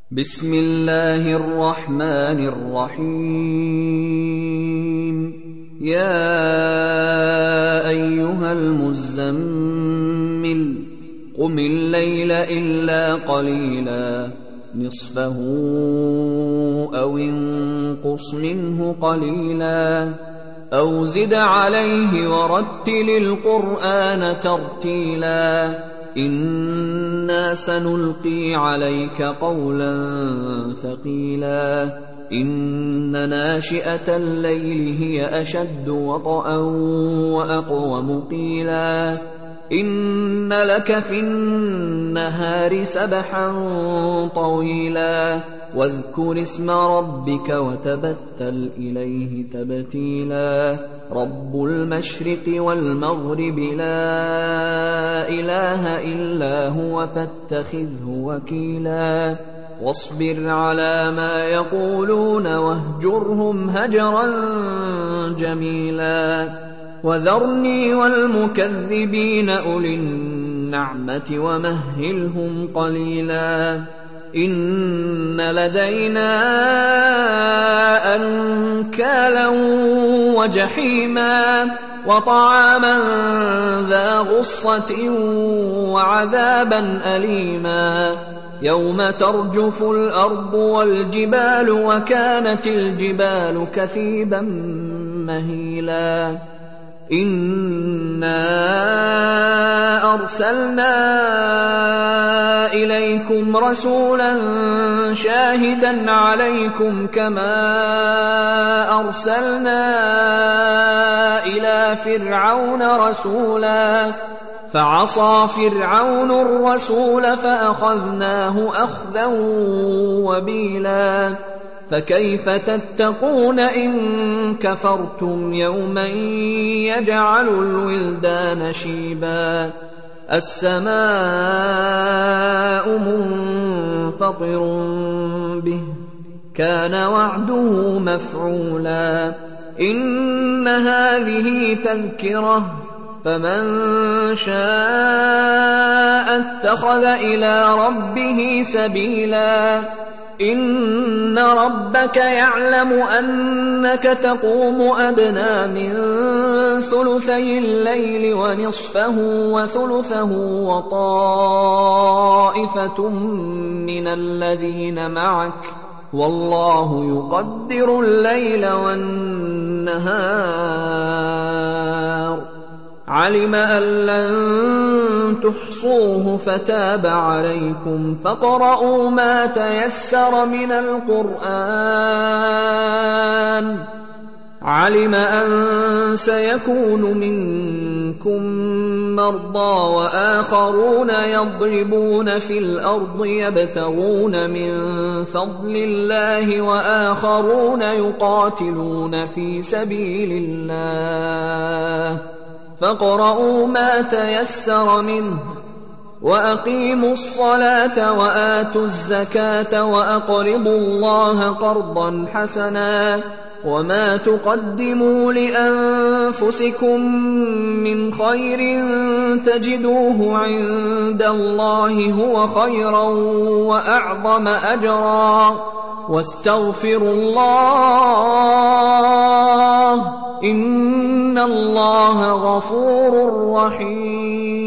بسم الله الرحمن الرحيم. يا أيها المزمل قم الليل إلا قليلا نصفه أو انقص منه قليلا أو زد عليه ورتل القرآن ترتيلا إنا سنلقي عليك قولا ثقيلا إن ناشئة الليل هي أشد وطئا وأقوم قيلا إن لك في النهار سبحا طويلا واذكر اسم ربك وتبتل إليه تبتيلا رب المشرق والمغرب لا إله إلا هو فاتخذه وكيلا واصبر على ما يقولون واهجرهم هجرا جميلا وذرني والمكذبين أولي النعمة ومهلهم قليلا إن لدينا أنكالا وجحيما وطعاما ذا غصة وعذابا أليما يوم ترجف الأرض والجبال وكانت الجبال كثيبا مهيلا إنا أرسلنا إليكم رسولا شاهدا عليكم كما أرسلنا إلى فرعون رسولا فعصى فرعون الرسول فأخذناه أخذا وبيلا فكيف تتقون إن كفرتم يوما يجعل الولدان شيبا السماء منفطر به كان وعده مفعولا إن هذه تذكرة فمن شاء اتخذ إلى ربه سبيلا إن ربك يعلم أنك تقوم أدنى من ثلثي الليل ونصفه وثلثه وطائفة من الذين معك والله يقدر الليل والنهار علم أن لن تحصوه فتاب عليكم فاقرؤوا ما تيسر من القرآن علم أن سيكون منكم مرضى وآخرون يضربون في الأرض يبتغون من فضل الله وآخرون يقاتلون في سبيل الله فاقرؤوا ما تيسر منه وأقيموا الصلاة وآتوا الزكاة وأقرضوا الله قرضا حسنا وما تقدموا لأنفسكم من خير تجدوه عند الله هو خيرا وأعظم أجرا واستغفروا الله إن الله غفور رحيم.